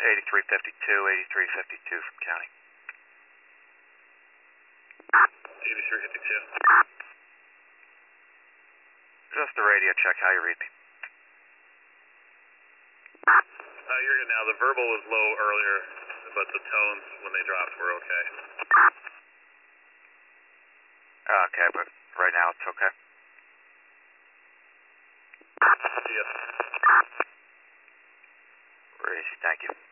8352 from county. 8352. Just the radio check. How you read me? You're good now. The verbal was low earlier, but the tones, when they dropped, were okay. Okay, but right now it's okay. Yes. Thank you.